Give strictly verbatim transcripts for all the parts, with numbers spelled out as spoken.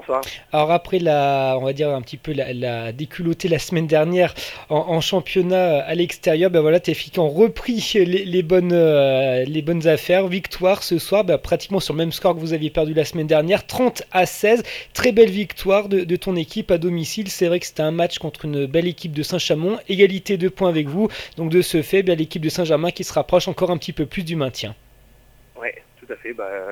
bonsoir. Alors après la, on va dire un petit peu la, la déculottée la semaine dernière en, en championnat à l'extérieur, ben voilà, tes filles qui ont repris les, les bonnes, euh, les bonnes affaires. Victoire ce soir, ben pratiquement sur le même score que vous aviez perdu la semaine dernière, trente à seize. Très belle victoire de, de ton équipe à domicile. C'est vrai que c'était un match contre une belle équipe de Saint-Chamond, égalité de points avec vous. Donc de ce fait, ben, l'équipe de Saint-Germain qui se rapproche encore un petit peu plus du maintien. Ouais, tout à fait. Bah,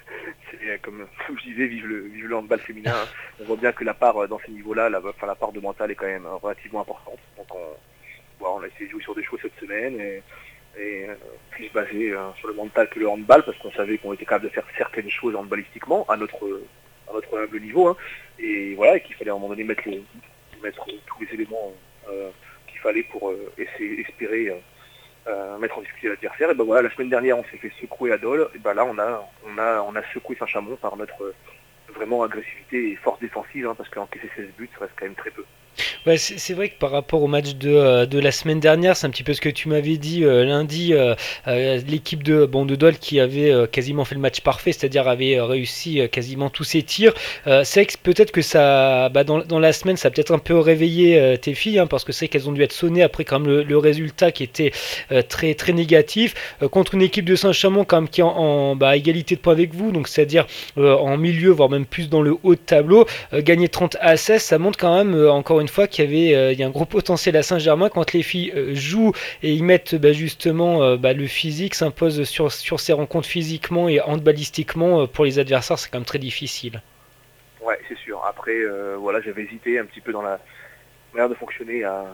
c'est comme, comme je disais, vive le, vive le handball féminin. Hein. On voit bien que la part euh, dans ces niveaux-là, la, enfin, la part de mental est quand même euh, relativement importante. Donc on, voilà, on a essayé de jouer sur des choses cette semaine et, et euh, plus basé euh, sur le mental que le handball parce qu'on savait qu'on était capable de faire certaines choses handballistiquement à notre à notre humble niveau. Hein. Et voilà, et qu'il fallait à un moment donné mettre, le, mettre tous les éléments euh, qu'il fallait pour euh, essayer, espérer. Euh, Euh, mettre en difficulté l'adversaire. Et ben voilà, la semaine dernière on s'est fait secouer à Dole, et ben là on a on a on a secoué Saint-Chamond par notre euh, vraiment agressivité et force défensive, hein, parce qu'encaisser seize buts ça reste quand même très peu. Ouais, c'est c'est vrai que par rapport au match de, euh, de la semaine dernière, c'est un petit peu ce que tu m'avais dit euh, lundi. Euh, euh, l'équipe de, bon, de Dole qui avait euh, quasiment fait le match parfait, c'est-à-dire avait euh, réussi euh, quasiment tous ses tirs. Euh, c'est vrai que peut-être que ça, bah, dans, dans la semaine, ça a peut-être un peu réveillé euh, tes filles, hein, parce que c'est qu'elles ont dû être sonnées après quand même le, le résultat qui était euh, très, très négatif euh, contre une équipe de Saint-Chamond quand même qui est en, en bah, égalité de points avec vous, donc c'est-à-dire euh, en milieu, voire même plus dans le haut de tableau. Euh, gagner trente à seize, ça montre quand même, euh, encore une fois, qu'il y avait euh, il y a un gros potentiel à Saint-Germain quand les filles euh, jouent et ils mettent bah, justement euh, bah, le physique, s'imposent sur, sur ces rencontres physiquement et handballistiquement. Euh, pour les adversaires, c'est quand même très difficile. Ouais, c'est sûr. Après, euh, voilà, j'avais hésité un petit peu dans la manière de fonctionner à,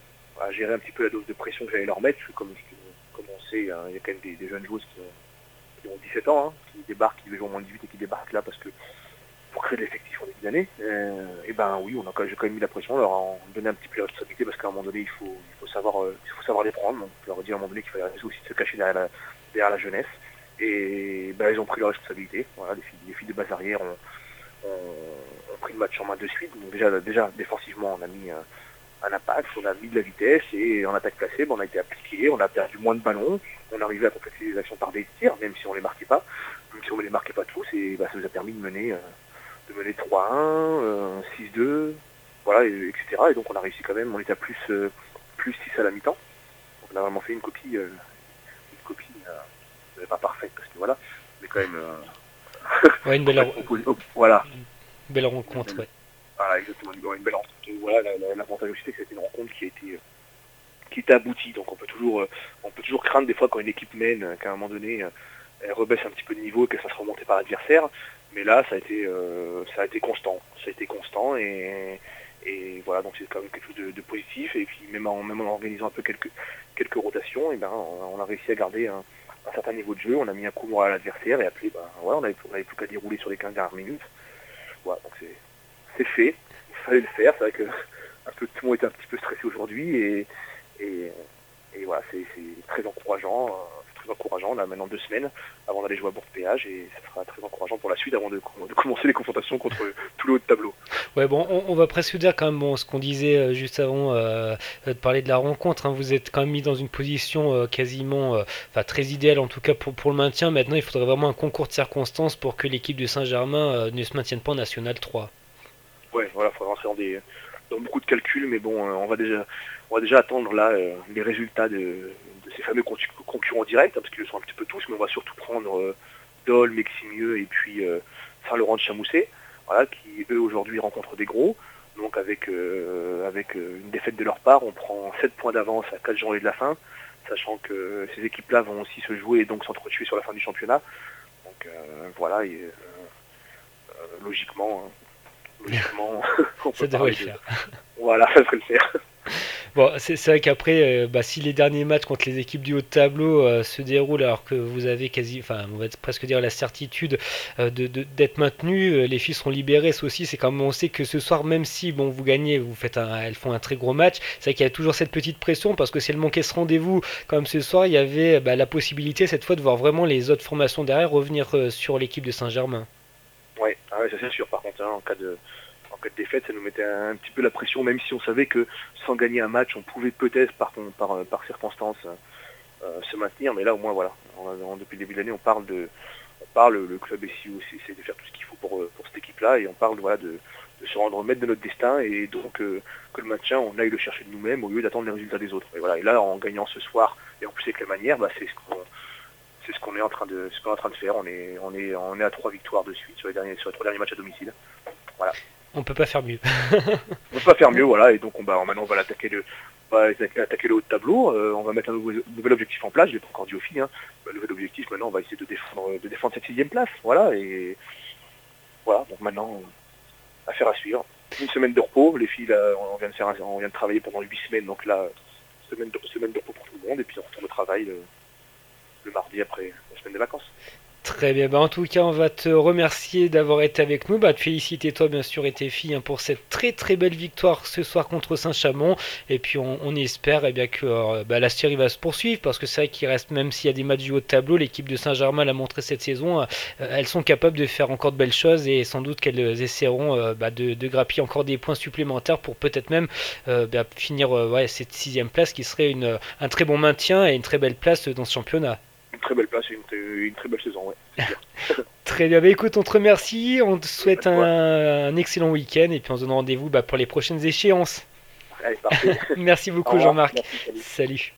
à gérer un petit peu la dose de pression que j'allais leur mettre, parce que comme, comme on sait, hein, il y a quand même des, des jeunes joueuses qui ont, qui ont dix-sept ans, hein, qui débarquent, qui jouent en moins de dix-huit et qui débarquent là parce que pour créer de l'effectif en début d'année, euh, et ben oui, on a quand, j'ai quand même mis la pression, leur en donner un petit peu la responsabilité parce qu'à un moment donné, il faut, il faut savoir, euh, il faut savoir les prendre. Donc, je leur ai dit à un moment donné qu'il fallait arrêter aussi de se cacher derrière la, derrière la jeunesse. Et ben, ils ont pris leur responsabilité. Voilà, les filles, les filles de base arrière ont, ont, ont pris le match en main de suite. Donc déjà, déjà défensivement, on a mis euh, un impact, on a mis de la vitesse et en attaque placée, ben, on a été appliqué, on a perdu moins de ballons, on arrivait à compléter les actions par des tirs, même si on les marquait pas, même si on ne les marquait pas tous, et ben, ça nous a permis de mener. Euh, de mener trois un, euh, six deux, voilà, et, etc. Et donc on a réussi quand même, on était à plus, euh, plus six à la mi-temps. Donc on a vraiment fait une copie, euh, une copie euh, pas parfaite, parce que voilà, mais quand même, euh, Ouais, une en belle, fait, opposé, op, voilà, une belle une rencontre, belle, ouais. voilà, exactement, une belle rencontre. Et voilà, l'avantage aussi, c'est que c'était une rencontre qui a été, qui était aboutie. Donc on peut toujours, euh, on peut toujours craindre des fois quand une équipe mène, qu'à un moment donné, euh, elle rebaisse un petit peu de niveau et qu'elle se fasse remonter par l'adversaire. Mais là, ça a été, euh, ça a été constant. Ça a été constant et, et voilà, donc c'est quand même quelque chose de, de positif. Et puis même en, même en organisant un peu quelques, quelques rotations, et ben, on, on a réussi à garder un, un certain niveau de jeu. On a mis un coup moral à l'adversaire et après, ben, voilà, on n'avait plus, plus qu'à dérouler sur les quinze dernières minutes. Voilà, donc c'est, c'est fait. Il fallait le faire. C'est vrai que un peu, tout le monde était un petit peu stressé aujourd'hui et, et, et voilà, c'est, c'est très encourageant. Très encourageant. On a maintenant deux semaines avant d'aller jouer à Bourg-Péage et ça sera très encourageant pour la suite avant de, de commencer les confrontations contre tout le haut de tableau. Ouais, bon, on, on va presque dire quand même bon, ce qu'on disait euh, juste avant euh, de parler de la rencontre. Hein, vous êtes quand même mis dans une position euh, quasiment, euh, enfin très idéale en tout cas pour, pour le maintien. Maintenant, il faudrait vraiment un concours de circonstances pour que l'équipe de Saint-Germain euh, ne se maintienne pas en National trois. Ouais, voilà, il faudra rentrer dans, des, dans beaucoup de calculs, mais bon, euh, on va déjà, on va déjà attendre là euh, les résultats de, de ces fameux concurrents directs, hein, parce qu'ils le sont un petit peu tous, mais on va surtout prendre euh, Dole, Meximieux et puis euh, Saint-Laurent de Chamousset, voilà, qui eux aujourd'hui rencontrent des gros. Donc avec, euh, avec euh, une défaite de leur part, on prend sept points d'avance à quatre journées de la fin, sachant que ces équipes-là vont aussi se jouer et donc s'entretuer sur la fin du championnat. Donc euh, voilà, et, euh, logiquement, logiquement, on peut Ça devrait parler le de... faire. Voilà, ça serait le faire. Bon, c'est c'est vrai qu'après, euh, bah, si les derniers matchs contre les équipes du haut de tableau euh, se déroulent alors que vous avez quasi, enfin, on va presque dire la certitude euh, de, de- d'être maintenu, euh, les filles seront libérées. Ça aussi, c'est comme on sait que ce soir, même si bon, vous gagnez, vous faites un, elles font un très gros match. C'est vrai qu'il y a toujours cette petite pression parce que si elles manquaient ce rendez-vous, comme ce soir, il y avait bah, la possibilité cette fois de voir vraiment les autres formations derrière revenir euh, sur l'équipe de Saint-Germain. Ouais, ah ouais, ça c'est sûr. Par contre, hein, en cas de, en cas de défaite, ça nous mettait un, un petit peu la pression, même si on savait que sans gagner un match, on pouvait peut-être par, par, par circonstance euh, se maintenir. Mais là, au moins, voilà. On- on- depuis le début de l'année, on parle de, on parle, le club ici aussi, c'est de faire tout ce qu'il faut pour, pour cette équipe-là, et on parle voilà, de, de se rendre maître de notre destin, et donc euh, que le maintien, on aille le chercher de nous-mêmes au lieu d'attendre les résultats des autres. Et, voilà, et là, en gagnant ce soir, et en plus avec la manière, bah, c'est ce qu'on c'est ce qu'on est en train de ce qu'on est en train de faire. On est on est on est à trois victoires de suite sur les derniers sur les trois derniers matchs à domicile. Voilà. On peut pas faire mieux. On peut pas faire mieux, voilà. Et donc on va maintenant on va l'attaquer le on va attaquer le haut de tableau. Euh, on va mettre un nouveau, nouvel objectif en place. Je l'ai pas encore dit aux filles. Hein. Le nouvel objectif maintenant, on va essayer de défendre de défendre cette sixième place. Voilà et voilà. Donc maintenant, affaire à suivre. Une semaine de repos. Les filles, là, on vient de faire, on vient de travailler pendant huit semaines. Donc là, semaine de semaine de repos pour tout le monde. Et puis on retourne au travail le, le mardi après la semaine de vacances. Très bien, bah en tout cas on va te remercier d'avoir été avec nous, bah te féliciter toi bien sûr et tes filles hein, pour cette très très belle victoire ce soir contre Saint-Chamond, et puis on, on espère eh bien, que euh, bah, la série va se poursuivre, parce que c'est vrai qu'il reste, même s'il y a des matchs du haut de tableau, l'équipe de Saint-Germain l'a montré cette saison, euh, elles sont capables de faire encore de belles choses, et sans doute qu'elles essaieront euh, bah, de, de grappiller encore des points supplémentaires pour peut-être même euh, bah, finir euh, ouais, cette sixième place qui serait une, un très bon maintien et une très belle place dans ce championnat. Une très belle place et une, une très belle saison, ouais. C'est bien. Très bien, bah écoute, on te remercie, on te souhaite un, un excellent week-end, et puis on se donne rendez-vous bah, pour les prochaines échéances. Allez, parfait. Merci beaucoup Jean-Marc. Salut.